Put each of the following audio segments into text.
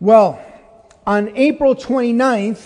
Well, on April 29th,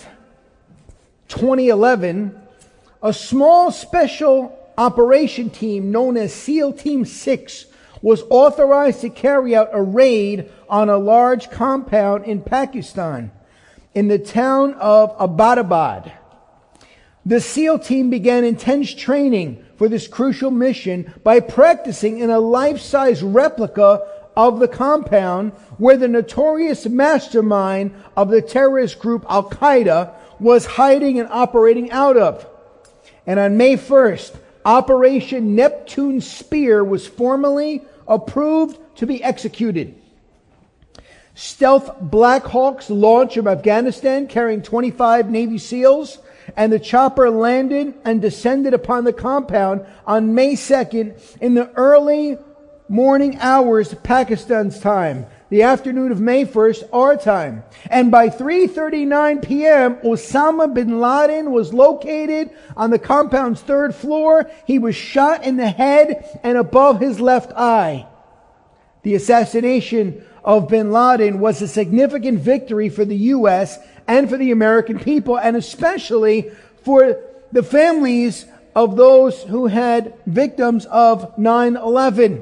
2011, a small special operation team known as SEAL Team 6 was authorized to carry out a raid on a large compound in Pakistan, in the town of Abbottabad. The SEAL team began intense training for this crucial mission by practicing in a life-size replica of the compound where the notorious mastermind of the terrorist group Al-Qaeda was hiding and operating out of. And on May 1st, Operation Neptune Spear was formally approved to be executed. Stealth Black Hawks launched from Afghanistan carrying 25 Navy SEALs, and the chopper landed and descended upon the compound on May 2nd in the early morning hours Pakistan's time, the afternoon of May 1st, our time. And by 3:39 p.m., Osama bin Laden was located on the compound's third floor. He was shot in the head and above his left eye. The assassination of bin Laden was a significant victory for the U.S. and for the American people, and especially for the families of those who had victims of 9/11.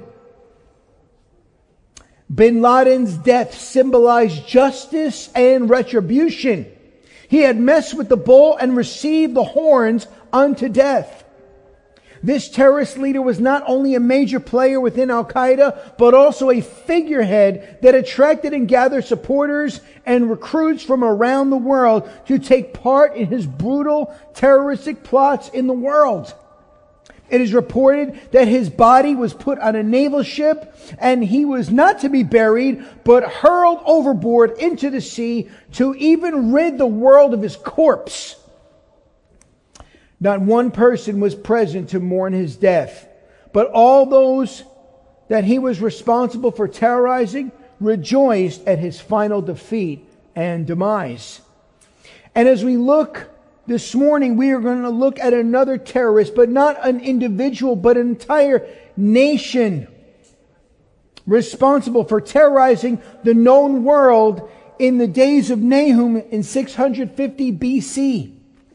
Bin Laden's death symbolized justice and retribution. He had messed with the bull and received the horns unto death. This terrorist leader was not only a major player within Al-Qaeda, but also a figurehead that attracted and gathered supporters and recruits from around the world to take part in his brutal terroristic plots in the world. It is reported that his body was put on a naval ship and he was not to be buried, but hurled overboard into the sea to even rid the world of his corpse. Not one person was present to mourn his death, but all those that he was responsible for terrorizing rejoiced at his final defeat and demise. And as we look this morning, we are going to look at another terrorist, but not an individual, but an entire nation responsible for terrorizing the known world in the days of Nahum in 650 BC.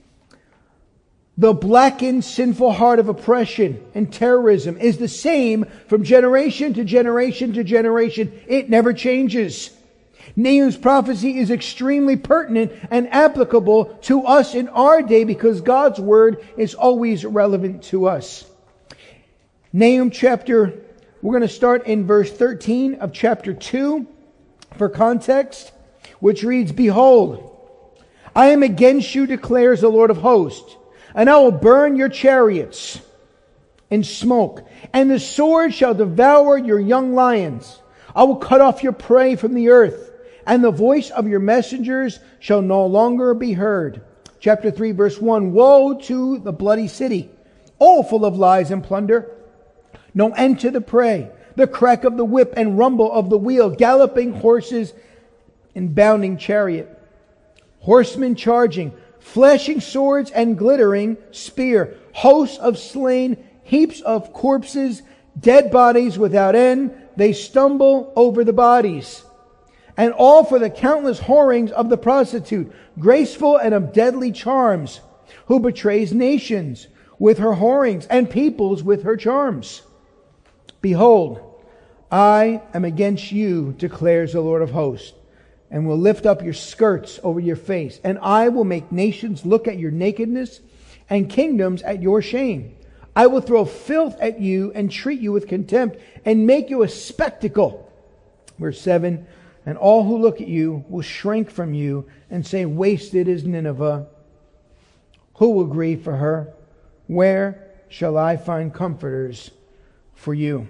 The blackened, sinful heart of oppression and terrorism is the same from generation to generation to generation. It never changes. Nahum's prophecy is extremely pertinent and applicable to us in our day because God's word is always relevant to us. Nahum we're going to start in verse 13 of chapter 2 for context, which reads, "Behold, I am against you, declares the Lord of hosts, and I will burn your chariots in smoke, and the sword shall devour your young lions. I will cut off your prey from the earth, and the voice of your messengers shall no longer be heard." Chapter 3, verse 1, "Woe to the bloody city, all full of lies and plunder. No end to the prey, the crack of the whip and rumble of the wheel, galloping horses and bounding chariot, horsemen charging, flashing swords and glittering spear, hosts of slain, heaps of corpses, dead bodies without end. They stumble over the bodies. And all for the countless whorings of the prostitute, graceful and of deadly charms, who betrays nations with her whorings and peoples with her charms. Behold, I am against you, declares the Lord of hosts, and will lift up your skirts over your face, and I will make nations look at your nakedness and kingdoms at your shame. I will throw filth at you and treat you with contempt and make you a spectacle." Verse 7, "And all who look at you will shrink from you and say, 'Wasted is Nineveh. Who will grieve for her? Where shall I find comforters for you?'"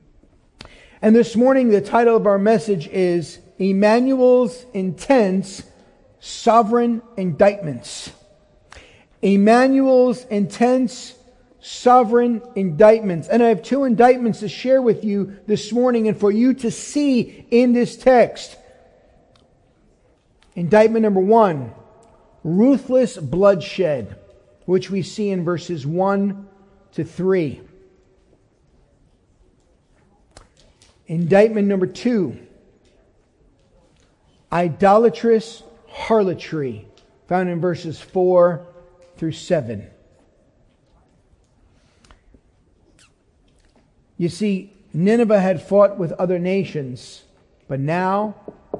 And this morning, the title of our message is Emmanuel's Intense Sovereign Indictments. Emmanuel's Intense Sovereign Indictments. And I have two indictments to share with you this morning and for you to see in this text. Indictment number 1, ruthless bloodshed, which we see in verses 1 to 3. Indictment number 2, idolatrous harlotry, found in verses 4 through 7. You see, Nineveh had fought with other nations, but now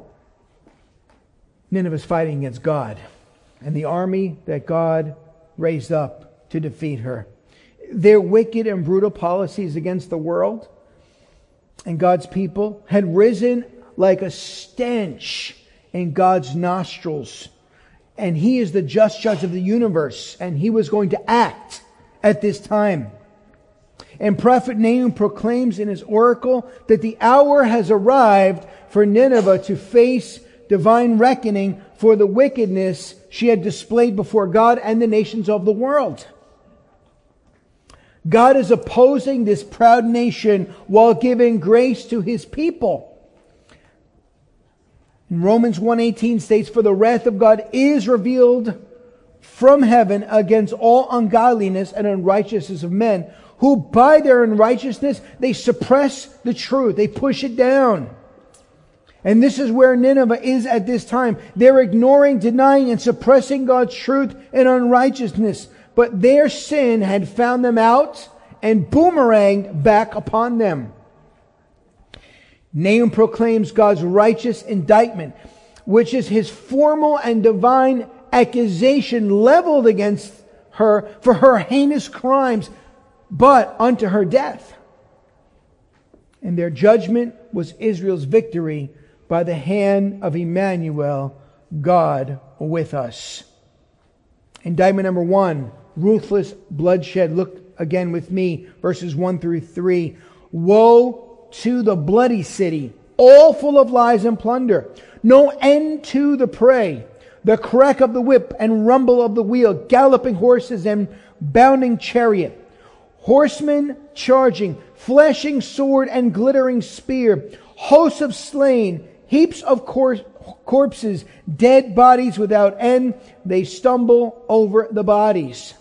Nineveh is fighting against God and the army that God raised up to defeat her. Their wicked and brutal policies against the world and God's people had risen like a stench in God's nostrils. And He is the just judge of the universe, and He was going to act at this time. And prophet Nahum proclaims in his oracle that the hour has arrived for Nineveh to face divine reckoning for the wickedness she had displayed before God and the nations of the world. God is opposing this proud nation while giving grace to His people. And Romans 1:18 states, "For the wrath of God is revealed from heaven against all ungodliness and unrighteousness of men, who by their unrighteousness they suppress the truth." They push it down. And this is where Nineveh is at this time. They're ignoring, denying, and suppressing God's truth and unrighteousness. But their sin had found them out and boomeranged back upon them. Nahum proclaims God's righteous indictment, which is His formal and divine accusation leveled against her for her heinous crimes, but unto her death. And their judgment was Israel's victory by the hand of Emmanuel, God with us. Indictment number 1, ruthless bloodshed. Look again with me, verses 1 through 3. Woe to the bloody city, all full of lies and plunder. No end to the prey. The crack of the whip and rumble of the wheel, galloping horses and bounding chariot. Horsemen charging, flashing sword and glittering spear. Hosts of slain, heaps of corpses, dead bodies without end. They stumble over the bodies.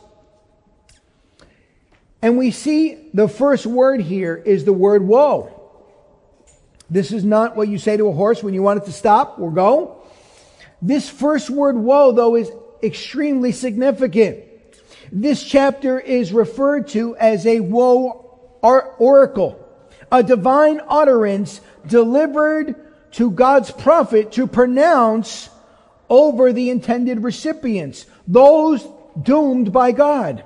And we see the first word here is the word woe. This is not what you say to a horse when you want it to stop or go. This first word woe, though, is extremely significant. This chapter is referred to as a woe oracle, a divine utterance delivered to God's prophet to pronounce over the intended recipients, those doomed by God.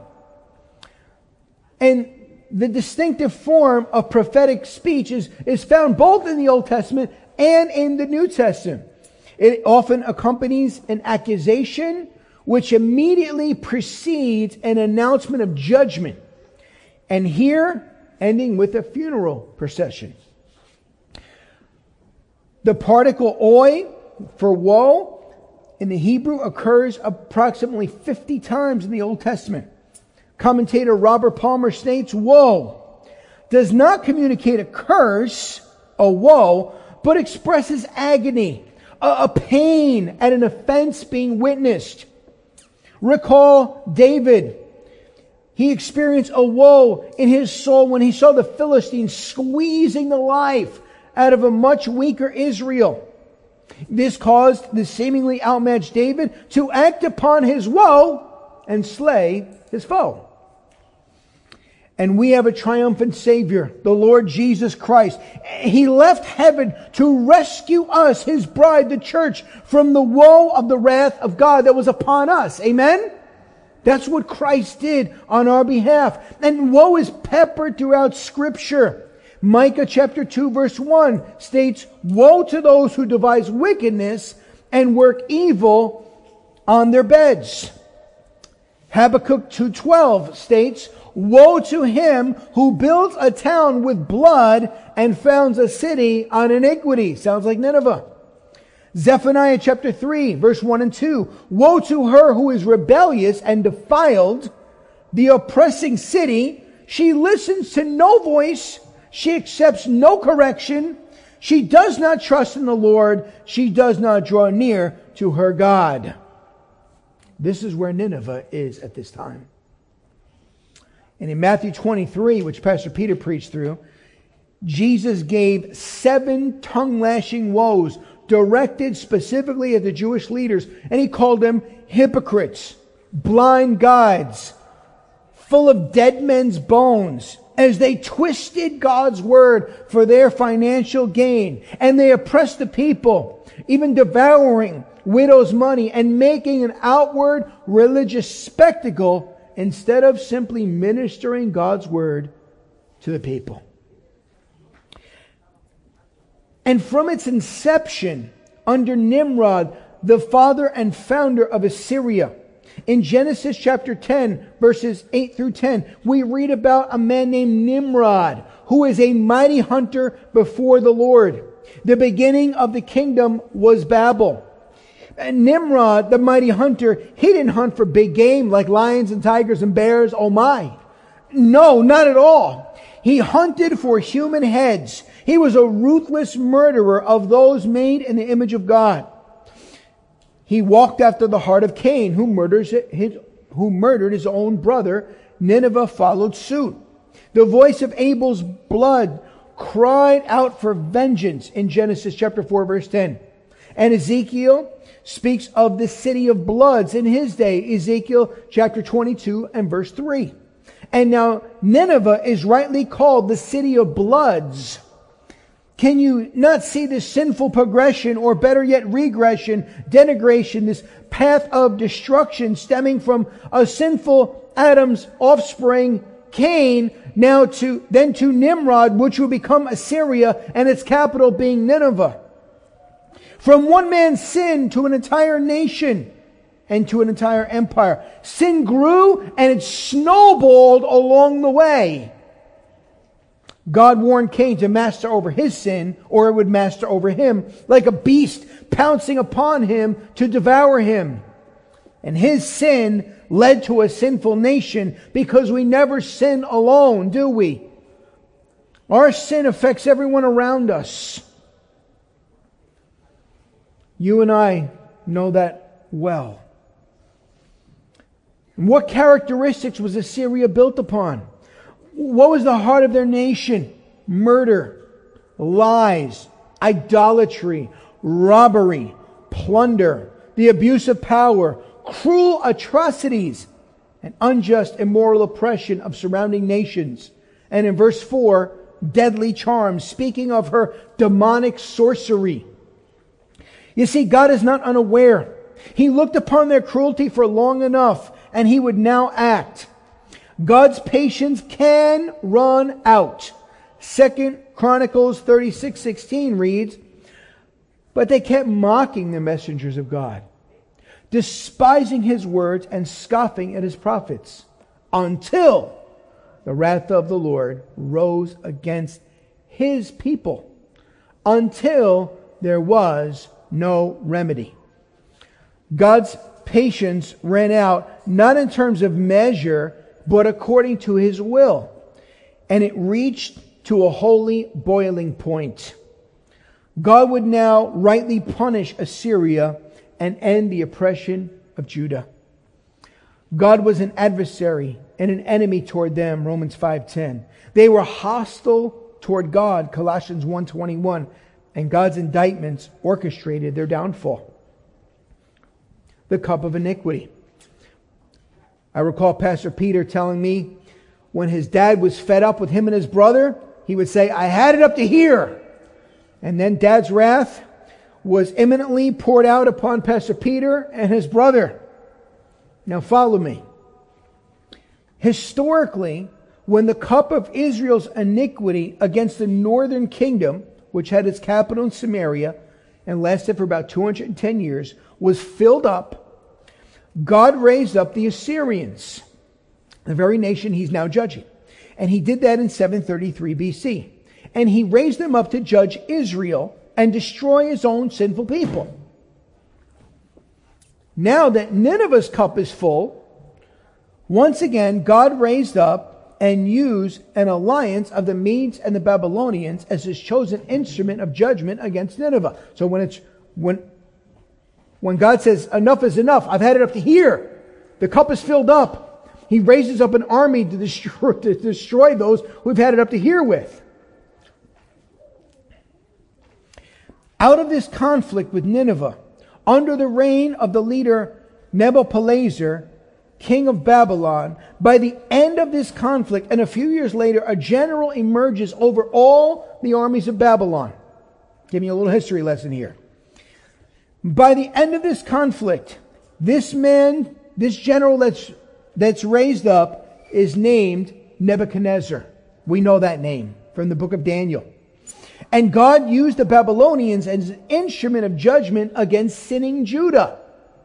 And the distinctive form of prophetic speech is found both in the Old Testament and in the New Testament. It often accompanies an accusation which immediately precedes an announcement of judgment. And here, ending with a funeral procession. The particle oi for woe in the Hebrew occurs approximately 50 times in the Old Testament. Commentator Robert Palmer states, woe does not communicate a curse, a woe, but expresses agony, a pain at an offense being witnessed. Recall David. He experienced a woe in his soul when he saw the Philistines squeezing the life out of a much weaker Israel. This caused the seemingly outmatched David to act upon his woe and slay his foe. And we have a triumphant Savior, the Lord Jesus Christ. He left heaven to rescue us, His bride, the church, from the woe of the wrath of God that was upon us. Amen? That's what Christ did on our behalf. And woe is peppered throughout Scripture. Micah chapter 2 verse 1 states, woe to those who devise wickedness and work evil on their beds. Habakkuk 2:12 states, woe to him who builds a town with blood and founds a city on iniquity. Sounds like Nineveh. Zephaniah chapter 3 verse 1 and 2. Woe to her who is rebellious and defiled, the oppressing city. She listens to no voice. She accepts no correction. She does not trust in the Lord. She does not draw near to her God. This is where Nineveh is at this time. And in Matthew 23, which Pastor Peter preached through, Jesus gave 7 tongue-lashing woes directed specifically at the Jewish leaders, and he called them hypocrites, blind guides, full of dead men's bones, as they twisted God's word for their financial gain, and they oppressed the people, even devouring widows' money and making an outward religious spectacle instead of simply ministering God's word to the people. And from its inception under Nimrod, the father and founder of Assyria, in Genesis chapter 10, verses 8 through 10, we read about a man named Nimrod, who is a mighty hunter before the Lord. The beginning of the kingdom was Babel. And Nimrod, the mighty hunter, he didn't hunt for big game like lions and tigers and bears. Oh my. No, not at all. He hunted for human heads. He was a ruthless murderer of those made in the image of God. He walked after the heart of Cain, who murdered his own brother. Nineveh followed suit. The voice of Abel's blood cried out for vengeance in Genesis chapter 4, verse 10. And Ezekiel speaks of the city of bloods in his day, Ezekiel chapter 22 and verse 3. And now Nineveh is rightly called the city of bloods. Can you not see this sinful progression, or better yet regression, denigration, this path of destruction stemming from a sinful Adam's offspring, Cain, then to Nimrod, which will become Assyria, and its capital being Nineveh. From one man's sin to an entire nation and to an entire empire. Sin grew and it snowballed along the way. God warned Cain to master over his sin, or it would master over him, like a beast pouncing upon him to devour him. And his sin led to a sinful nation, because we never sin alone, do we? Our sin affects everyone around us. You and I know that well. And what characteristics was Assyria built upon? What was the heart of their nation? Murder, lies, idolatry, robbery, plunder, the abuse of power, cruel atrocities, and unjust immoral oppression of surrounding nations. And in verse 4, deadly charms, speaking of her demonic sorcery. You see, God is not unaware. He looked upon their cruelty for long enough, and He would now act. God's patience can run out. 2 Chronicles 36:16 reads, "But they kept mocking the messengers of God, despising His words and scoffing at His prophets, until the wrath of the Lord rose against His people, until there was no remedy." God's patience ran out, not in terms of measure, but according to His will. And it reached to a holy boiling point. God would now rightly punish Assyria and end the oppression of Judah. God was an adversary and an enemy toward them, Romans 5:10. They were hostile toward God, Colossians 1:21. And God's indictments orchestrated their downfall. The cup of iniquity. I recall Pastor Peter telling me when his dad was fed up with him and his brother, he would say, "I had it up to here." And then Dad's wrath was imminently poured out upon Pastor Peter and his brother. Now follow me. Historically, when the cup of Israel's iniquity against the northern kingdom, which had its capital in Samaria and lasted for about 210 years, was filled up, God raised up the Assyrians, the very nation He's now judging. And He did that in 733 BC. And He raised them up to judge Israel and destroy His own sinful people. Now that Nineveh's cup is full, once again God raised up and use an alliance of the Medes and the Babylonians as His chosen instrument of judgment against Nineveh. So when God says, enough is enough, I've had it up to here, the cup is filled up, He raises up an army to destroy those we've had it up to here with. Out of this conflict with Nineveh, under the reign of the leader Nebuchadnezzar, king of Babylon, by the end of this conflict, and a few years later, a general emerges over all the armies of Babylon. Give me a little history lesson here. By the end of this conflict, this man, this general that's raised up is named Nebuchadnezzar. We know that name from the book of Daniel. And God used the Babylonians as an instrument of judgment against sinning Judah,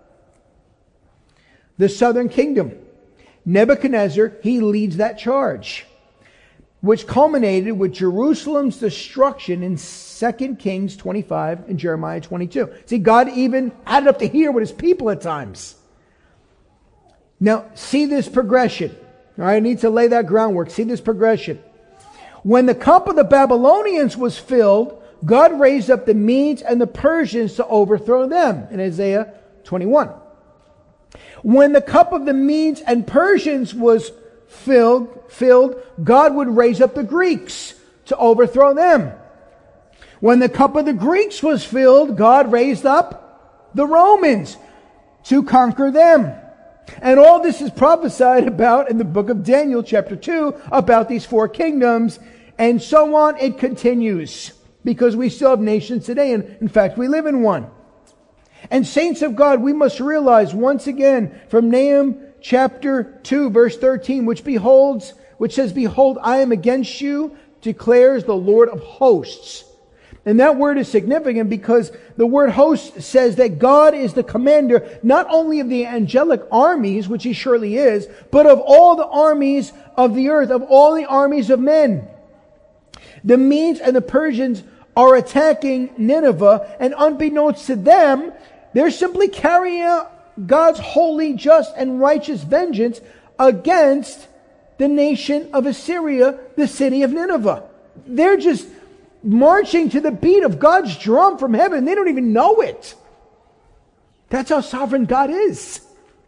the southern kingdom. Nebuchadnezzar, he leads that charge, which culminated with Jerusalem's destruction in 2 Kings 25 and Jeremiah 22. See, God even had it up to here with his people at times. Now, see this progression. All right, I need to lay that groundwork. See this progression. When the cup of the Babylonians was filled, God raised up the Medes and the Persians to overthrow them in Isaiah 21. When the cup of the Medes and Persians was filled, God would raise up the Greeks to overthrow them. When the cup of the Greeks was filled, God raised up the Romans to conquer them. And all this is prophesied about in the book of Daniel chapter 2 about these four kingdoms, and so on. It continues because we still have nations today, and in fact we live in one. And saints of God, we must realize once again from Nahum chapter 2 verse 13, which says, "Behold, I am against you, declares the Lord of hosts." And that word is significant because the word host says that God is the commander not only of the angelic armies, which he surely is, but of all the armies of the earth, of all the armies of men. The Medes and the Persians are attacking Nineveh, and unbeknownst to them, they're simply carrying out God's holy, just, and righteous vengeance against the nation of Assyria, the city of Nineveh. They're just marching to the beat of God's drum from heaven. They don't even know it. That's how sovereign God is.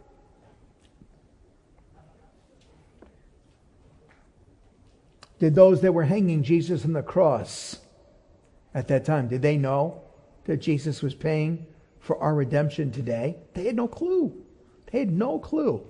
Did those that were hanging Jesus on the cross at that time, did they know that Jesus was paying for our redemption today? They had no clue. They had no clue.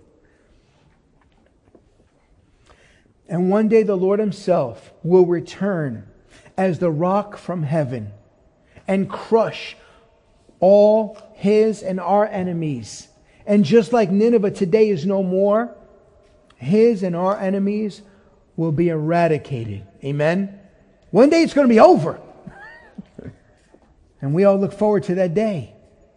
And one day the Lord himself will return as the rock from heaven and crush all his and our enemies. And just like Nineveh today is no more, his and our enemies will be eradicated. Amen? One day it's going to be over. And we all look forward to that day.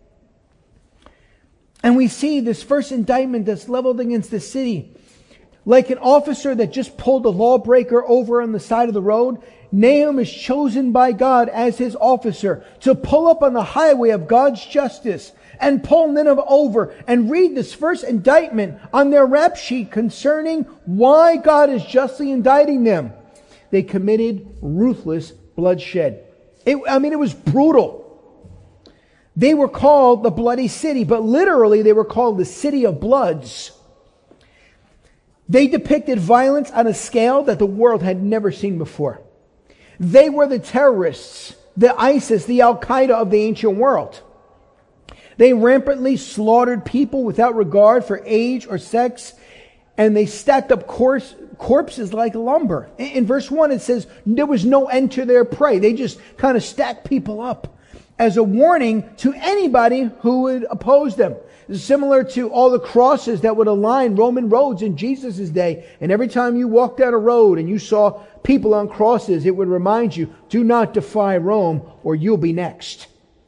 And we see this first indictment that's leveled against the city. Like an officer that just pulled a lawbreaker over on the side of the road, Nahum is chosen by God as his officer to pull up on the highway of God's justice and pull Nineveh over and read this first indictment on their rap sheet concerning why God is justly indicting them. They committed ruthless bloodshed. It was brutal. They were called the Bloody City, but literally they were called the City of Bloods. They depicted violence on a scale that the world had never seen before. They were the terrorists, the ISIS, the Al-Qaeda of the ancient world. They rampantly slaughtered people without regard for age or sex, and they stacked up corpses like lumber. In verse 1 it says there was no end to their prey. They just kind of stacked people up as a warning to anybody who would oppose them. Similar to all the crosses that would align Roman roads in Jesus' day. And every time you walked down a road and you saw people on crosses, it would remind you, do not defy Rome or you'll be next.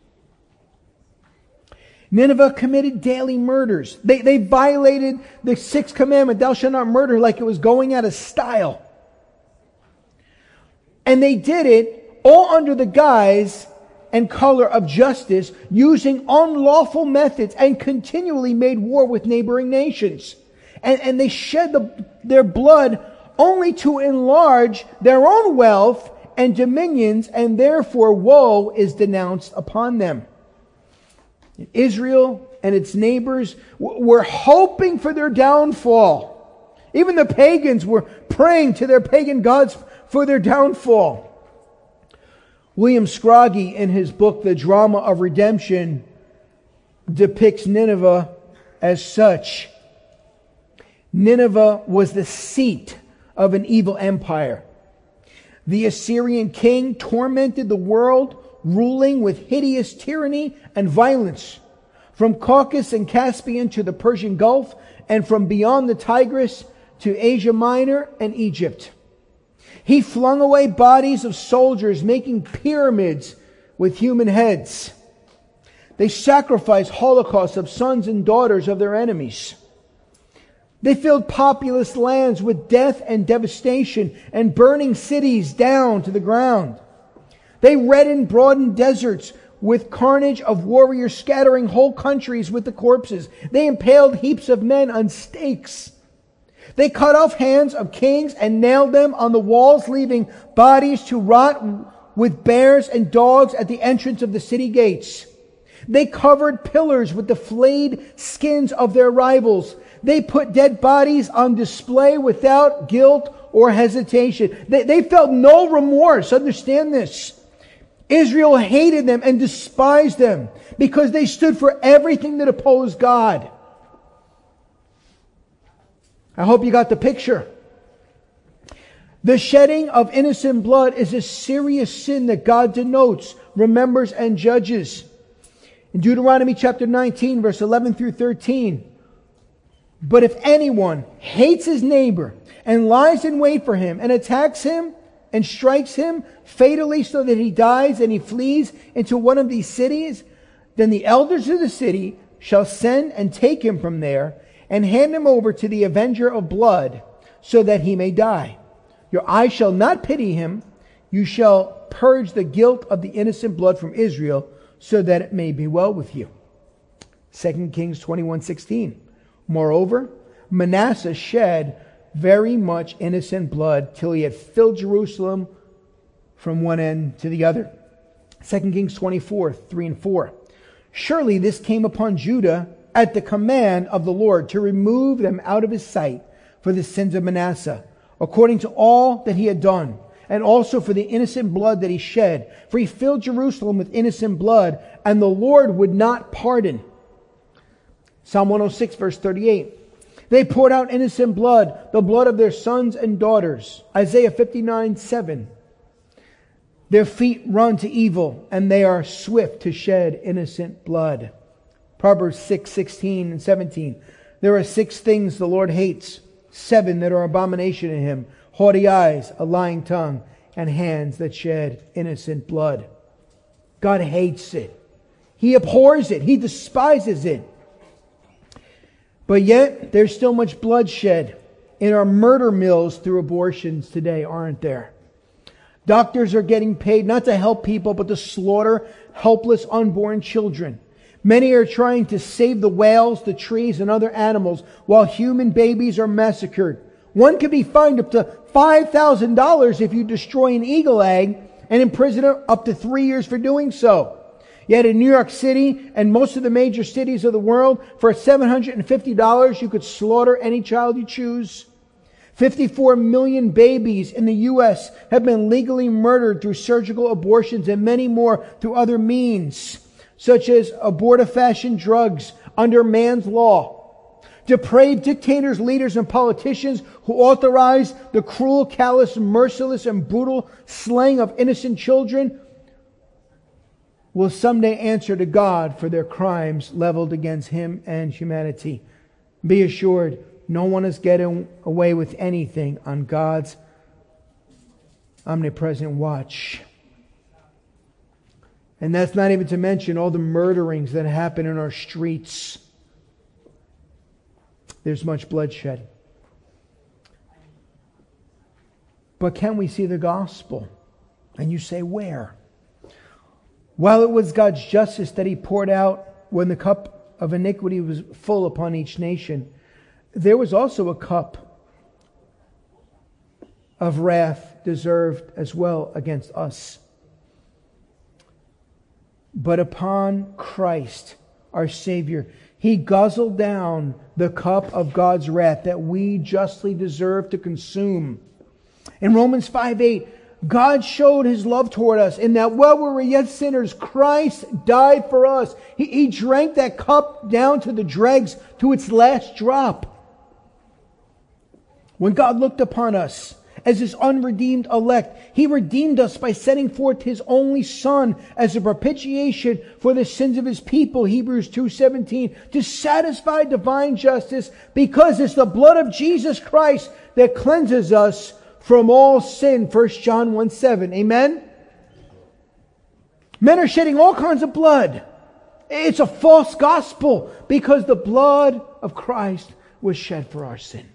Nineveh committed daily murders. They violated the sixth commandment, thou shalt not murder, like it was going out of style. And they did it all under the guise and color of justice, using unlawful methods, and continually made war with neighboring nations. And they shed their blood only to enlarge their own wealth and dominions, and therefore woe is denounced upon them. Israel and its neighbors were hoping for their downfall. Even the pagans were praying to their pagan gods for their downfall. William Scroggie, in his book, The Drama of Redemption, depicts Nineveh as such. Nineveh was the seat of an evil empire. The Assyrian king tormented the world, ruling with hideous tyranny and violence, from Caucasus and Caspian to the Persian Gulf, and from beyond the Tigris to Asia Minor and Egypt. He flung away bodies of soldiers, making pyramids with human heads. They sacrificed holocausts of sons and daughters of their enemies. They filled populous lands with death and devastation, and burning cities down to the ground. They reddened broadened deserts with carnage of warriors, scattering whole countries with the corpses. They impaled heaps of men on stakes. They cut off hands of kings and nailed them on the walls, leaving bodies to rot with bears and dogs at the entrance of the city gates. They covered pillars with the flayed skins of their rivals. They put dead bodies on display without guilt or hesitation. They felt no remorse. Understand this. Israel hated them and despised them because they stood for everything that opposed God. I hope you got the picture. The shedding of innocent blood is a serious sin that God denotes, remembers, and judges. In Deuteronomy chapter 19, verse 11 through 13. But if anyone hates his neighbor and lies in wait for him and attacks him and strikes him fatally so that he dies and he flees into one of these cities, then the elders of the city shall send and take him from there and hand him over to the avenger of blood so that he may die. Your eyes shall not pity him. You shall purge the guilt of the innocent blood from Israel so that it may be well with you. 2 Kings 21:16. Moreover, Manasseh shed very much innocent blood till he had filled Jerusalem from one end to the other. 2 Kings 24:3 and 4. Surely this came upon Judah at the command of the Lord to remove them out of his sight for the sins of Manasseh, according to all that he had done, and also for the innocent blood that he shed. For he filled Jerusalem with innocent blood, and the Lord would not pardon. Psalm 106, verse 38. They poured out innocent blood, the blood of their sons and daughters. Isaiah 59:7. Their feet run to evil, and they are swift to shed innocent blood. Proverbs 6:16 and 17. There are 6 things the Lord hates, 7 that are abomination to him: haughty eyes, a lying tongue, and hands that shed innocent blood. God hates it. He abhors it. He despises it. But yet, there's still much bloodshed in our murder mills through abortions today, aren't there? Doctors are getting paid not to help people, but to slaughter helpless unborn children. Many are trying to save the whales, the trees, and other animals while human babies are massacred. One could be fined up to $5,000 if you destroy an eagle egg, and imprisoned up to 3 years for doing so. Yet in New York City and most of the major cities of the world, for $750 you could slaughter any child you choose. 54 million babies in the U.S. have been legally murdered through surgical abortions, and many more through other means, such as abortifacient drugs under man's law. Depraved dictators, leaders, and politicians who authorize the cruel, callous, merciless, and brutal slaying of innocent children will someday answer to God for their crimes leveled against Him and humanity. Be assured, no one is getting away with anything on God's omnipresent watch. And that's not even to mention all the murderings that happen in our streets. There's much bloodshed. But can we see the gospel? And you say, where? While it was God's justice that He poured out when the cup of iniquity was full upon each nation, there was also a cup of wrath deserved as well against us. But upon Christ, our Savior, He guzzled down the cup of God's wrath that we justly deserve to consume. In Romans 5:8, God showed his love toward us in that while we were yet sinners, Christ died for us. He drank that cup down to the dregs, to its last drop. When God looked upon us as his unredeemed elect, he redeemed us by sending forth his only Son as a propitiation for the sins of his people, Hebrews 2:17, to satisfy divine justice, because it's the blood of Jesus Christ that cleanses us from all sin, 1 John 1:7. Amen? Men are shedding all kinds of blood. It's a false gospel because the blood of Christ was shed for our sin.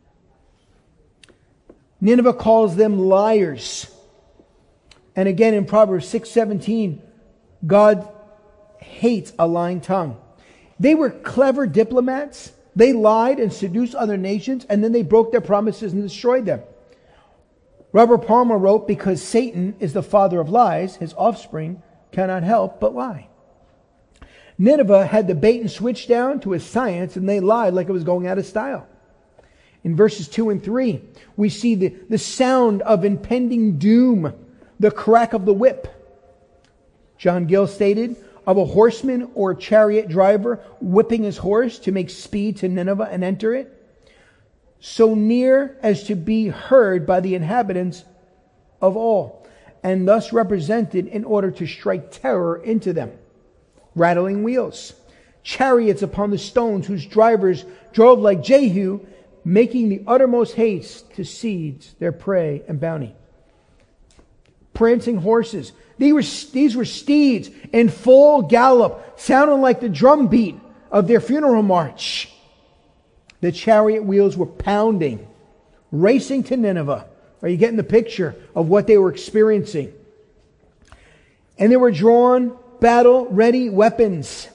Nineveh calls them liars. And again in Proverbs 6:17, God hates a lying tongue. They were clever diplomats. They lied and seduced other nations, and then they broke their promises and destroyed them. Robert Palmer wrote, because Satan is the father of lies, his offspring cannot help but lie. Nineveh had the bait and switch down to a science, and they lied like it was going out of style. In verses 2 and 3, we see the sound of impending doom, the crack of the whip. John Gill stated, of a horseman or chariot driver whipping his horse to make speed to Nineveh and enter it, so near as to be heard by the inhabitants of all, and thus represented in order to strike terror into them. Rattling wheels, chariots upon the stones whose drivers drove like Jehu, making the uttermost haste to seize their prey and bounty. Prancing horses. These were steeds in full gallop, sounding like the drum beat of their funeral march. The chariot wheels were pounding, racing to Nineveh. Are you getting the picture of what they were experiencing? And they were drawn battle-ready weapons.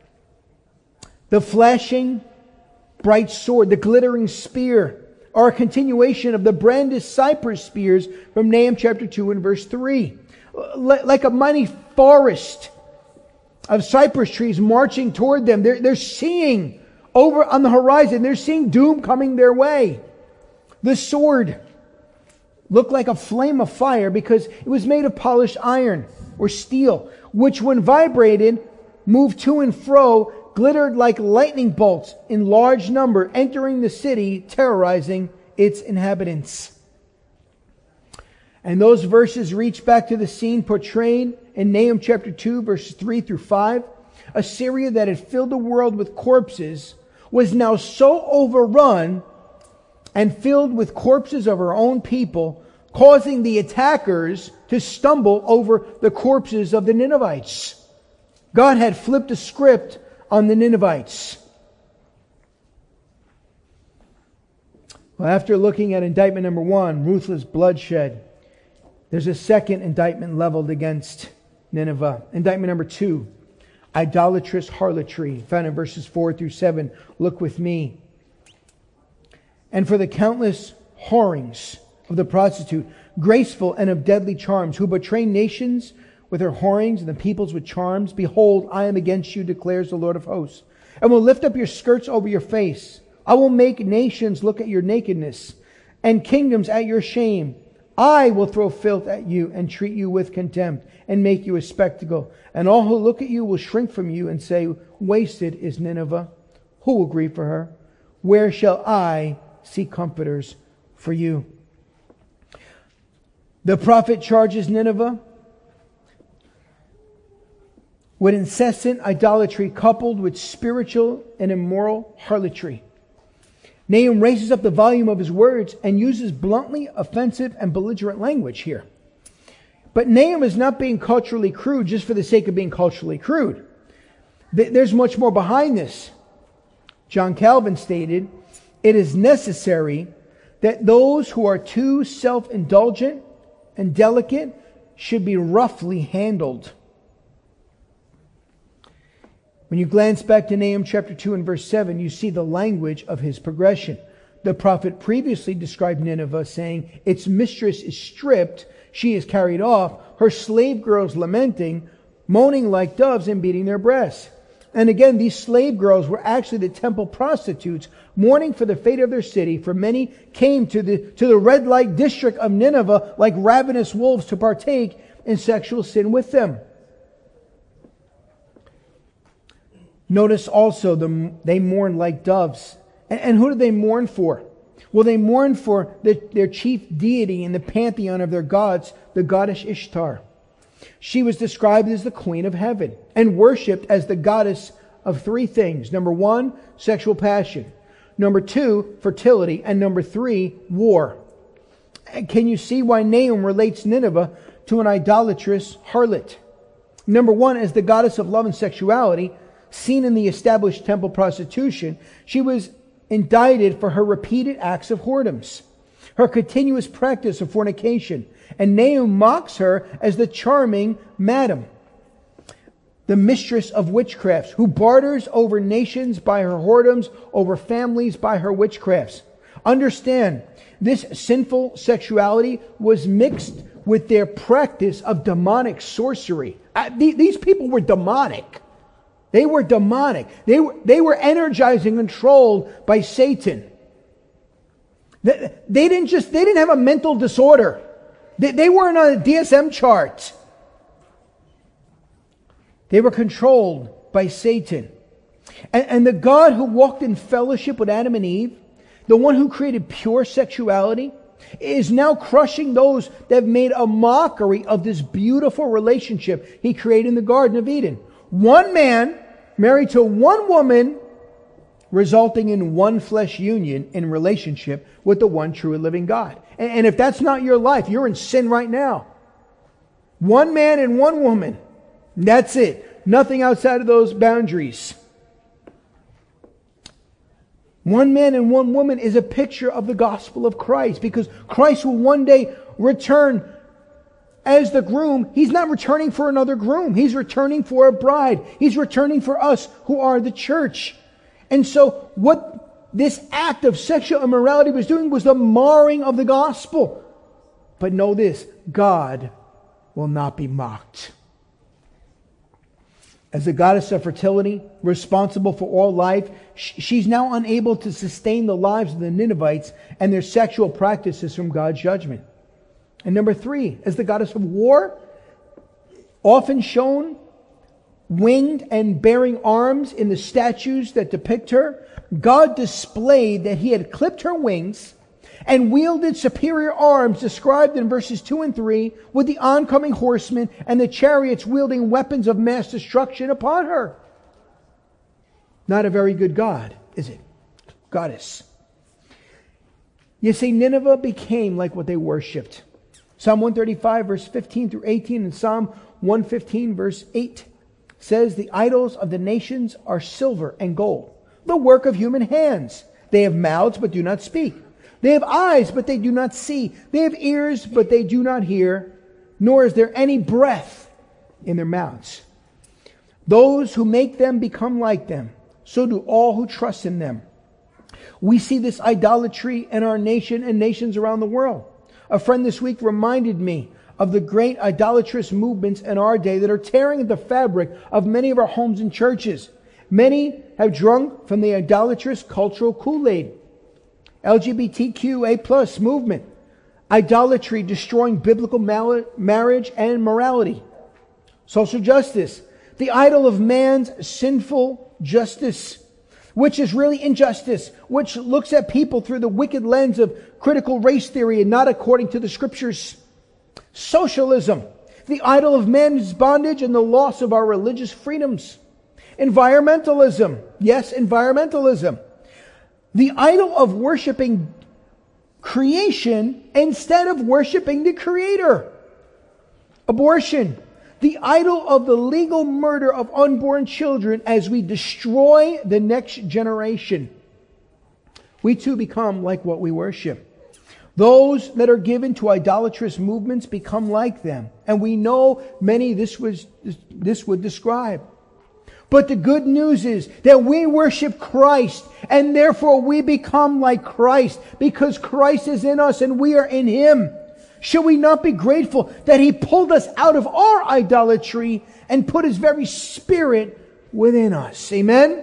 The flashing bright sword, the glittering spear, are a continuation of the brandished cypress spears from Nahum chapter 2 and verse 3. Like a mighty forest of cypress trees marching toward them. They're seeing over on the horizon, they're seeing doom coming their way. The sword looked like a flame of fire because it was made of polished iron or steel, which when vibrated, moved to and fro, glittered like lightning bolts in large number, entering the city, terrorizing its inhabitants. And those verses reach back to the scene portrayed in Nahum chapter 2, verses 3 through 5. Assyria, that had filled the world with corpses, was now so overrun and filled with corpses of her own people, causing the attackers to stumble over the corpses of the Ninevites. God had flipped the script on the Ninevites. Well, after looking at indictment number 1, ruthless bloodshed, there's a second indictment leveled against Nineveh. Indictment number 2, idolatrous harlotry, found in verses 4 through 7. Look with me. And for the countless whorings of the prostitute, graceful and of deadly charms, who betray nations with her whorings and the peoples with charms, behold, I am against you, declares the Lord of hosts, and will lift up your skirts over your face. I will make nations look at your nakedness, and kingdoms at your shame. I will throw filth at you and treat you with contempt and make you a spectacle. And all who look at you will shrink from you and say, wasted is Nineveh. Who will grieve for her? Where shall I see comforters for you? The prophet charges Nineveh with incessant idolatry coupled with spiritual and immoral harlotry. Nahum raises up the volume of his words and uses bluntly offensive and belligerent language here. But Nahum is not being culturally crude just for the sake of being culturally crude. There's much more behind this. John Calvin stated, it is necessary that those who are too self-indulgent and delicate should be roughly handled. When you glance back to Nahum chapter 2 and verse 7, you see the language of his progression. The prophet previously described Nineveh saying, its mistress is stripped, she is carried off, her slave girls lamenting, moaning like doves and beating their breasts. And again, these slave girls were actually the temple prostitutes mourning for the fate of their city, for many came to the red light district of Nineveh like ravenous wolves to partake in sexual sin with them. Notice also they mourn like doves. And who do they mourn for? Well, they mourn for their chief deity in the pantheon of their gods, the goddess Ishtar. She was described as the queen of heaven and worshipped as the goddess of three things. Number one, sexual passion. Number two, fertility. And number three, war. Can you see why Nahum relates Nineveh to an idolatrous harlot? Number one, as the goddess of love and sexuality, seen in the established temple prostitution, she was indicted for her repeated acts of whoredoms, her continuous practice of fornication. And Nahum mocks her as the charming madam, the mistress of witchcrafts, who barters over nations by her whoredoms, over families by her witchcrafts. Understand, this sinful sexuality was mixed with their practice of demonic sorcery. These people were demonic. They were demonic. They were energized and controlled by Satan. They didn't have a mental disorder. They weren't on a DSM chart. They were controlled by Satan. And the God who walked in fellowship with Adam and Eve, the one who created pure sexuality, is now crushing those that have made a mockery of this beautiful relationship He created in the Garden of Eden. One man married to one woman, resulting in one flesh union in relationship with the one true and living God. And if that's not your life, you're in sin right now. One man and one woman. That's it. Nothing outside of those boundaries. One man and one woman is a picture of the gospel of Christ, because Christ will one day return as the groom. He's not returning for another groom. He's returning for a bride. He's returning for us who are the church. And so what this act of sexual immorality was doing was the marring of the gospel. But know this, God will not be mocked. As the goddess of fertility, responsible for all life, she's now unable to sustain the lives of the Ninevites and their sexual practices from God's judgment. And number three, as the goddess of war, often shown winged and bearing arms in the statues that depict her, God displayed that He had clipped her wings and wielded superior arms described in verses 2 and 3 with the oncoming horsemen and the chariots wielding weapons of mass destruction upon her. Not a very good God, is it? Goddess. You see, Nineveh became like what they worshipped. Psalm 135 verse 15 through 18 and Psalm 115 verse 8 says, the idols of the nations are silver and gold, the work of human hands. They have mouths but do not speak. They have eyes but they do not see. They have ears but they do not hear, nor is there any breath in their mouths. Those who make them become like them. So do all who trust in them. We see this idolatry in our nation and nations around the world. A friend this week reminded me of the great idolatrous movements in our day that are tearing at the fabric of many of our homes and churches. Many have drunk from the idolatrous cultural Kool-Aid. LGBTQA+ movement. Idolatry destroying biblical marriage and morality. Social justice. The idol of man's sinful justice, which is really injustice, which looks at people through the wicked lens of critical race theory and not according to the scriptures. Socialism, the idol of man's bondage and the loss of our religious freedoms. Environmentalism, yes, environmentalism. The idol of worshiping creation instead of worshiping the Creator. Abortion, the idol of the legal murder of unborn children as we destroy the next generation. We too become like what we worship. Those that are given to idolatrous movements become like them. And we know many this would describe. But the good news is that we worship Christ and therefore we become like Christ because Christ is in us and we are in Him. Should we not be grateful that He pulled us out of our idolatry and put His very Spirit within us. Amen?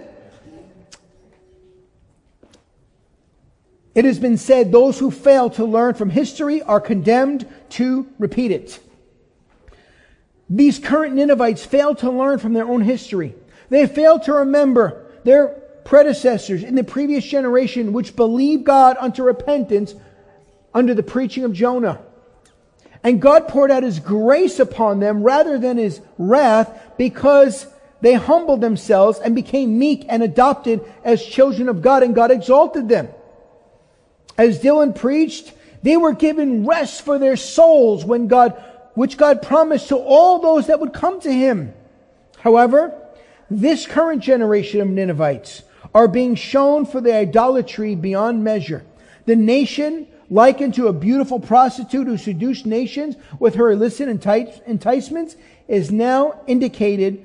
It has been said, those who fail to learn from history are condemned to repeat it. These current Ninevites failed to learn from their own history. They failed to remember their predecessors in the previous generation which believed God unto repentance under the preaching of Jonah. And God poured out His grace upon them rather than His wrath, because they humbled themselves and became meek and adopted as children of God, and God exalted them. As Dylan preached, they were given rest for their souls which God promised to all those that would come to Him. However, this current generation of Ninevites are being shown for their idolatry beyond measure. The nation, likened to a beautiful prostitute who seduced nations with her illicit enticements, is now indicted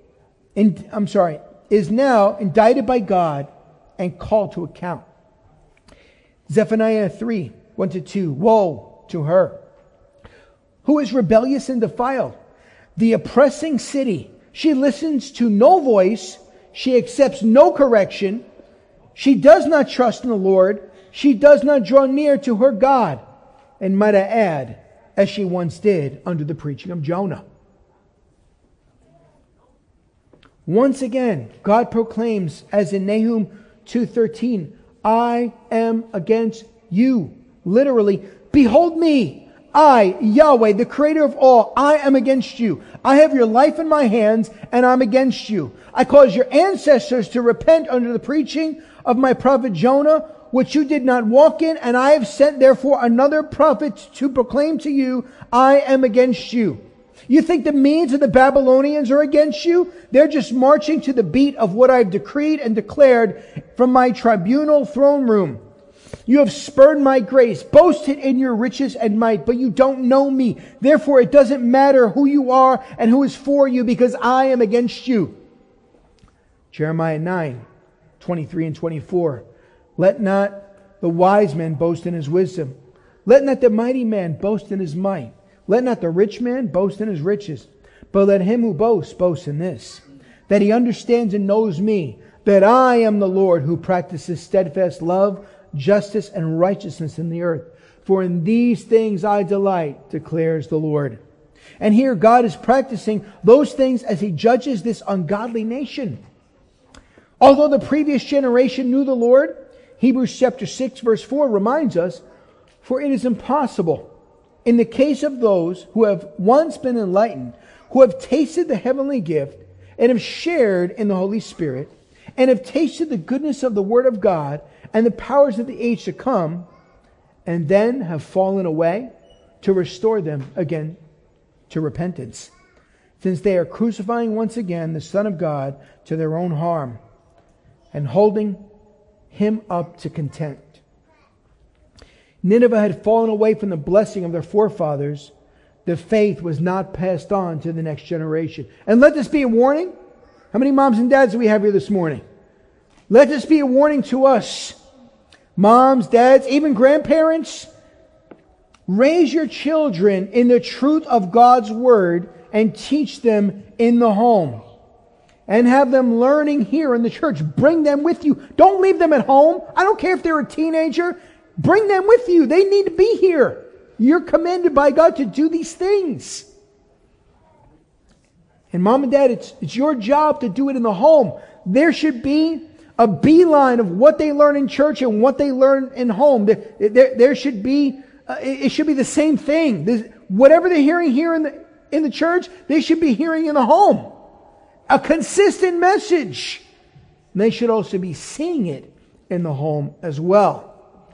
is now indicted by God and called to account. Zephaniah 3, 1-2. Woe to her who is rebellious and defiled, the oppressing city. She listens to no voice. She accepts no correction. She does not trust in the Lord. She does not draw near to her God. And might I add, as she once did under the preaching of Jonah. Once again, God proclaims, as in Nahum 2:13, I am against you. Literally, behold me. I, Yahweh, the creator of all, I am against you. I have your life in my hands, and I'm against you. I caused your ancestors to repent under the preaching of my prophet Jonah, which you did not walk in, and I have sent therefore another prophet to proclaim to you, I am against you. You think the Medes and the Babylonians are against you? They're just marching to the beat of what I've decreed and declared from my tribunal throne room. You have spurned my grace, boasted in your riches and might, but you don't know me. Therefore it doesn't matter who you are and who is for you, because I am against you. Jeremiah 9, 23 and 24. Let not the wise man boast in his wisdom. Let not the mighty man boast in his might. Let not the rich man boast in his riches. But let him who boasts boast in this, that he understands and knows me, that I am the Lord who practices steadfast love, justice, and righteousness in the earth. For in these things I delight, declares the Lord. And here God is practicing those things as He judges this ungodly nation. Although the previous generation knew the Lord, Hebrews chapter 6 verse 4 reminds us, for it is impossible in the case of those who have once been enlightened, who have tasted the heavenly gift and have shared in the Holy Spirit, and have tasted the goodness of the Word of God and the powers of the age to come, and then have fallen away, to restore them again to repentance, since they are crucifying once again the Son of God to their own harm, and holding Him up to contempt. Nineveh had fallen away from the blessing of their forefathers. The faith was not passed on to the next generation. And let this be a warning. How many moms and dads do we have here this morning? Let this be a warning to us. Moms, dads, even grandparents. Raise your children in the truth of God's Word and teach them in the home. And have them learning here in the church. Bring them with you. Don't leave them at home. I don't care if they're a teenager. Bring them with you. They need to be here. You're commanded by God to do these things. And mom and dad, it's your job to do it in the home. There should be a beeline of what they learn in church and what they learn in home. There should be, it should be the same thing. Whatever they're hearing here in the church, they should be hearing in the home. A consistent message. And they should also be seeing it in the home as well.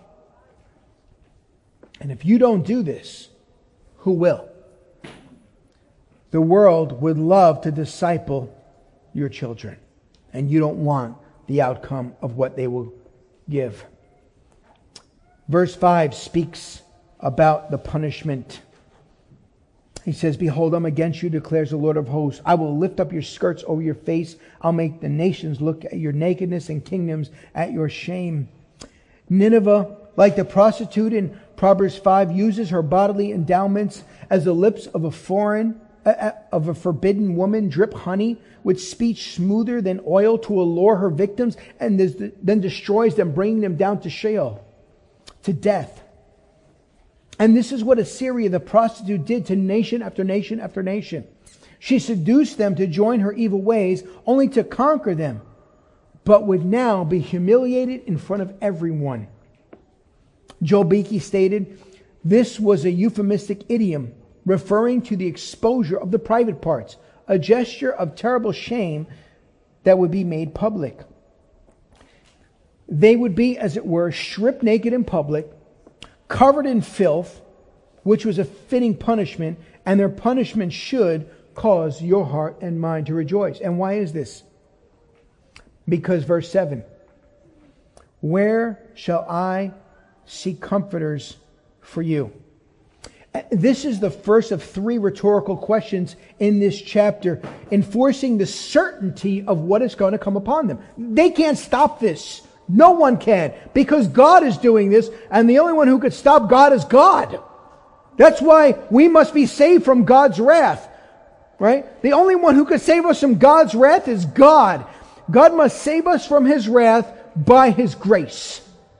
And if you don't do this, who will? The world would love to disciple your children. And you don't want the outcome of what they will give. Verse 5 speaks about the punishment. He says, behold, I'm against you, declares the Lord of hosts. I will lift up your skirts over your face. I'll make the nations look at your nakedness and kingdoms at your shame. Nineveh, like the prostitute in Proverbs 5, uses her bodily endowments as the lips of a foreign of a forbidden woman drip honey with speech smoother than oil to allure her victims, and then destroys them, bringing them down to Sheol, to death. And this is what Assyria, the prostitute, did to nation after nation after nation. She seduced them to join her evil ways, only to conquer them, but would now be humiliated in front of everyone. Joel Beeke stated, this was a euphemistic idiom referring to the exposure of the private parts, a gesture of terrible shame that would be made public. They would be, as it were, stripped naked in public, covered in filth, which was a fitting punishment, and their punishment should cause your heart and mind to rejoice. And why is this? Because verse 7, where shall I seek comforters for you? This is the first of 3 rhetorical questions in this chapter, enforcing the certainty of what is going to come upon them. They can't stop this. No one can, because God is doing this, and the only one who could stop God is God. That's why we must be saved from God's wrath, right? The only one who could save us from God's wrath is God. God must save us from His wrath by His grace.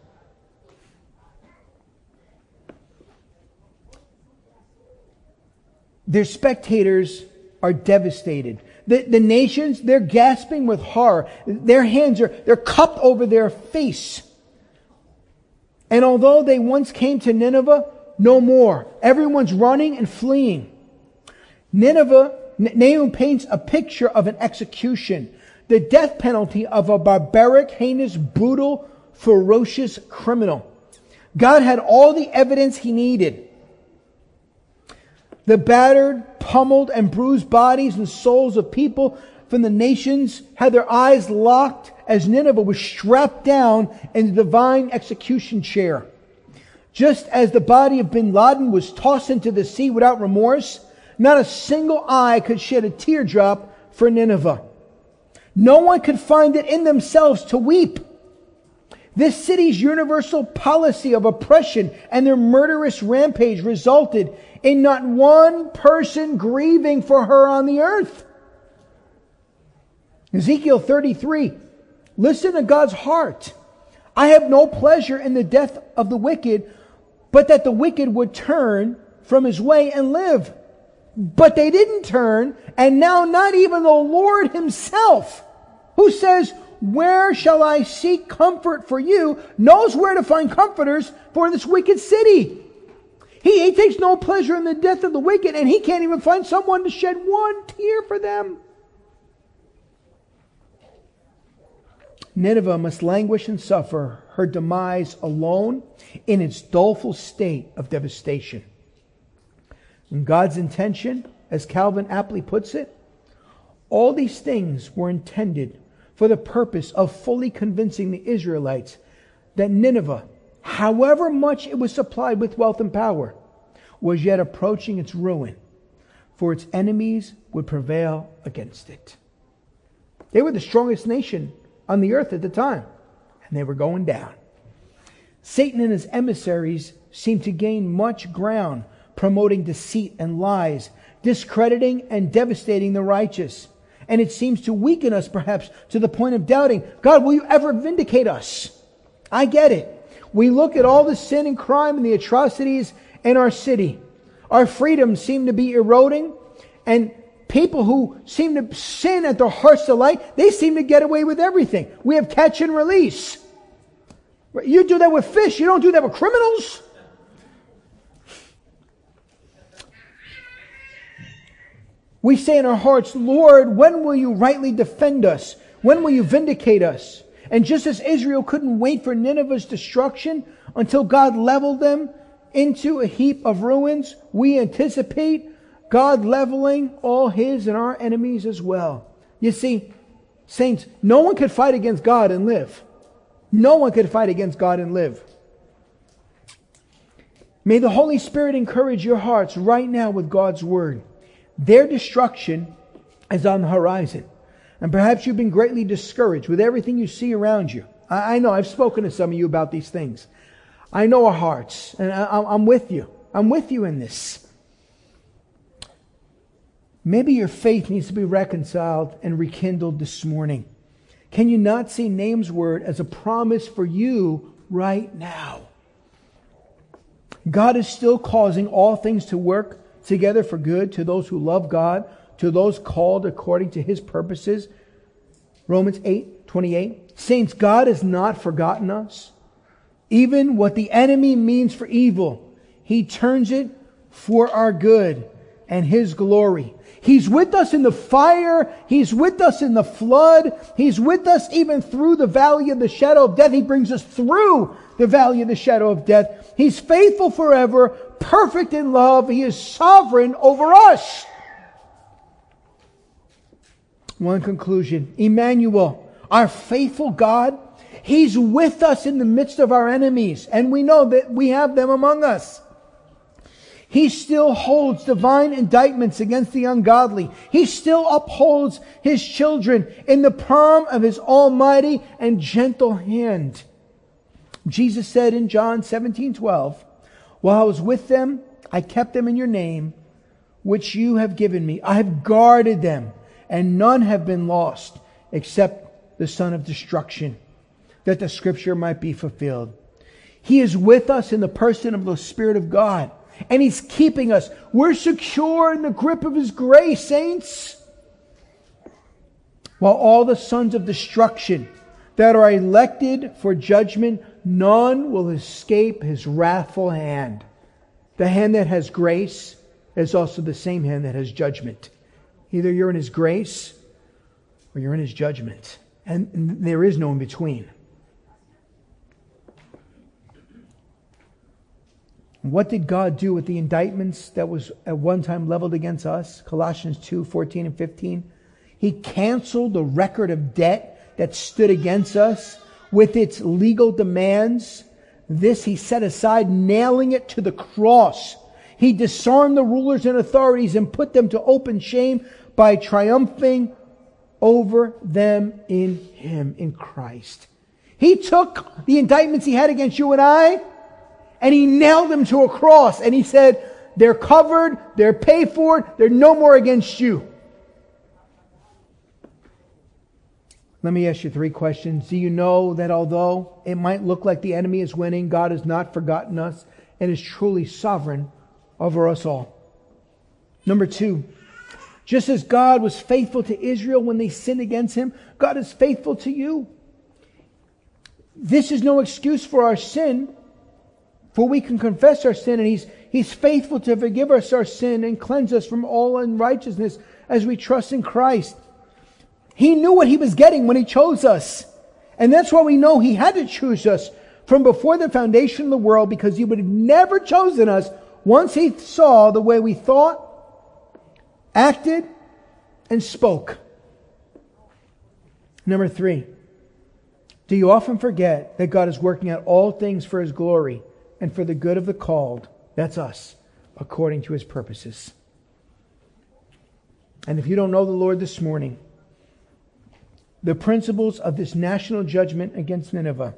Their spectators are devastated. The nations, they're gasping with horror. Their hands they're cupped over their face. And although they once came to Nineveh, no more. Everyone's running and fleeing. Nineveh, Nahum paints a picture of an execution, the death penalty of a barbaric, heinous, brutal, ferocious criminal. God had all the evidence He needed. The battered, pummeled, and bruised bodies and souls of people from the nations had their eyes locked as Nineveh was strapped down in the divine execution chair. Just as the body of bin Laden was tossed into the sea without remorse, not a single eye could shed a teardrop for Nineveh. No one could find it in themselves to weep. This city's universal policy of oppression and their murderous rampage resulted in not one person grieving for her on the earth. Ezekiel 33. Listen to God's heart. I have no pleasure in the death of the wicked, but that the wicked would turn from his way and live. But they didn't turn, and now not even the Lord Himself, who says, where shall I seek comfort for you, knows where to find comforters for this wicked city. He takes no pleasure in the death of the wicked, and He can't even find someone to shed one tear for them. Nineveh must languish and suffer her demise alone in its doleful state of devastation. And God's intention, as Calvin aptly puts it, all these things were intended for the purpose of fully convincing the Israelites that Nineveh, however much it was supplied with wealth and power, was yet approaching its ruin, for its enemies would prevail against it. They were the strongest nation on the earth at the time, and they were going down. Satan and his emissaries seemed to gain much ground, promoting deceit and lies, discrediting and devastating the righteous. And it seems to weaken us perhaps to the point of doubting, God, will you ever vindicate us? I get it. We look at all the sin and crime and the atrocities in our city. Our freedoms seem to be eroding, and people who seem to sin at their heart's delight, they seem to get away with everything. We have catch and release. You do that with fish, you don't do that with criminals. We say in our hearts, Lord, when will you rightly defend us? When will you vindicate us? And just as Israel couldn't wait for Nineveh's destruction until God leveled them into a heap of ruins, we anticipate God leveling all His and our enemies as well. You see, saints, no one could fight against God and live. No one could fight against God and live. May the Holy Spirit encourage your hearts right now with God's Word. Their destruction is on the horizon. And perhaps you've been greatly discouraged with everything you see around you. I know, I've spoken to some of you about these things. I know our hearts, and I'm with you. I'm with you in this. Maybe your faith needs to be reconciled and rekindled this morning. Can you not see Nahum's word as a promise for you right now? God is still causing all things to work together for good to those who love God, to those called according to His purposes. Romans 8:28. Saints, God has not forgotten us. Even what the enemy means for evil, He turns it for our good and His glory. He's with us in the fire. He's with us in the flood. He's with us even through the valley of the shadow of death. He brings us through the valley of the shadow of death. He's faithful forever, perfect in love. He is sovereign over us. One conclusion. Emmanuel, our faithful God, He's with us in the midst of our enemies, and we know that we have them among us. He still holds divine indictments against the ungodly. He still upholds His children in the palm of His almighty and gentle hand. Jesus said in John 17:12, while I was with them, I kept them in your name, which you have given me. I have guarded them, and none have been lost except the son of destruction, that the scripture might be fulfilled. He is with us in the person of the Spirit of God. And He's keeping us. We're secure in the grip of His grace, saints. While all the sons of destruction that are elected for judgment, none will escape His wrathful hand. The hand that has grace is also the same hand that has judgment. Either you're in His grace or you're in His judgment. And there is no in between. What did God do with the indictments that was at one time leveled against us? Colossians 2:14 and 15. He canceled the record of debt that stood against us with its legal demands. This He set aside, nailing it to the cross. He disarmed the rulers and authorities and put them to open shame by triumphing over them in Him, in Christ. He took the indictments He had against you and I, and He nailed them to a cross. And He said, they're covered, they're paid for, they're no more against you. Let me ask you 3 questions. Do you know that although it might look like the enemy is winning, God has not forgotten us and is truly sovereign over us all? Number 2, just as God was faithful to Israel when they sinned against Him, God is faithful to you. This is no excuse for our sin, for we can confess our sin, and He's faithful to forgive us our sin and cleanse us from all unrighteousness as we trust in Christ. He knew what He was getting when He chose us. And that's why we know He had to choose us from before the foundation of the world, because He would have never chosen us once He saw the way we thought, acted, and spoke. Number 3, do you often forget that God is working out all things for His glory and for the good of the called, that's us, according to His purposes? And if you don't know the Lord this morning, the principles of this national judgment against Nineveh,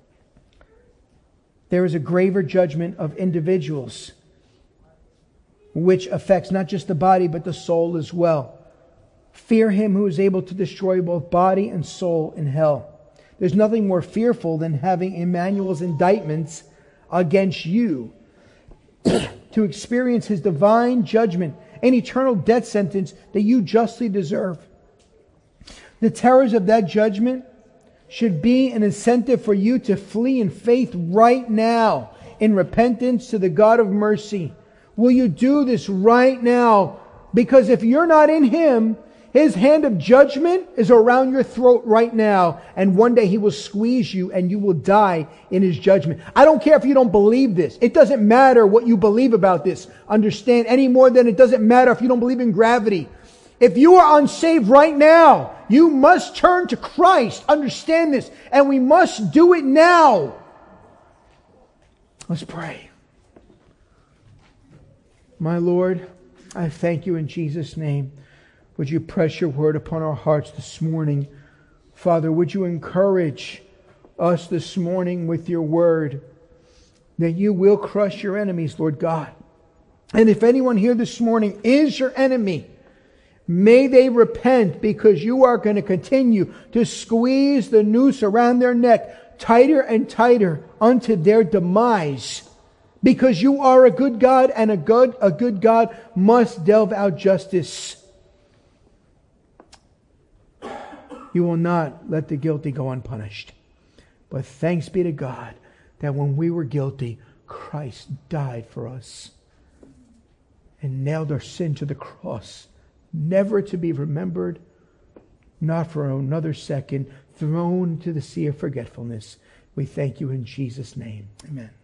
there is a graver judgment of individuals, which affects not just the body but the soul as well. Fear Him who is able to destroy both body and soul in hell. There's nothing more fearful than having Emmanuel's indictments against you to experience His divine judgment and eternal death sentence that you justly deserve. The terrors of that judgment should be an incentive for you to flee in faith right now in repentance to the God of mercy. Will you do this right now? Because if you're not in Him, His hand of judgment is around your throat right now. And one day He will squeeze you and you will die in His judgment. I don't care if you don't believe this. It doesn't matter what you believe about this. Understand, any more than it doesn't matter if you don't believe in gravity. If you are unsaved right now, you must turn to Christ. Understand this. And we must do it now. Let's pray. My Lord, I thank You in Jesus' name. Would You press Your word upon our hearts this morning? Father, would You encourage us this morning with Your word, that You will crush Your enemies, Lord God. And if anyone here this morning is your enemy, May they repent, because you are going to continue to squeeze the noose around their neck tighter and tighter unto their demise. Because you are a good God, and a good God must delve out justice. You will not let the guilty go unpunished. But thanks be to God that when we were guilty, Christ died for us and nailed our sin to the cross, never to be remembered, not for another second, thrown to the sea of forgetfulness. We thank you in Jesus' name. Amen.